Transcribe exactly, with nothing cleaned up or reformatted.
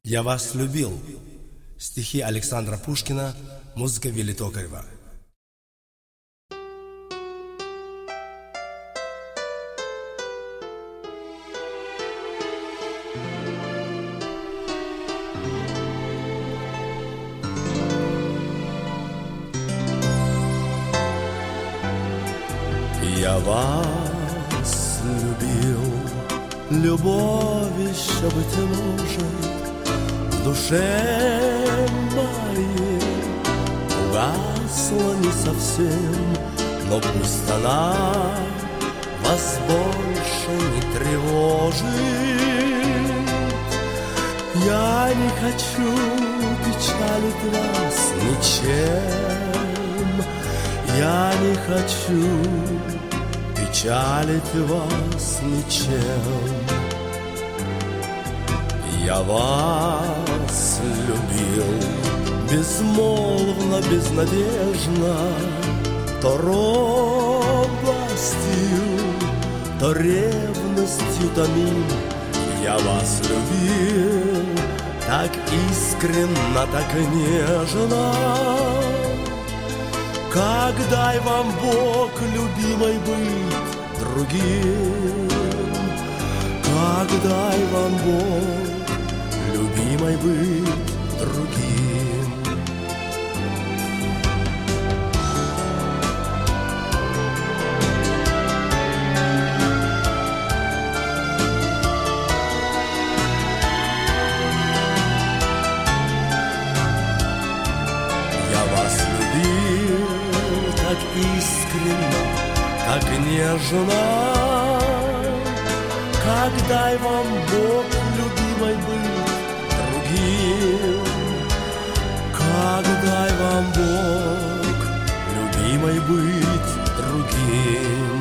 Я вас любил. Стихи Александра Пушкина, музыка Вилли Токарева. Я вас любил, любовь еще, быть может, в душе моей угасла не совсем, но пусть она вас больше не тревожит. Я не хочу печалить вас ничем, я не хочу печалить вас ничем. Я вас любил безмолвно, безнадежно, то робостью, то ревностью томим. Я вас любил так искренно, так нежно. Как дай вам Бог, любимой, быть другим, как дай вам Бог, любимой, быть другим. Я вас любил так искренно, так нежно. Как дай вам Бог, любимой, быть другим, как дай вам Бог, любимой, быть другим.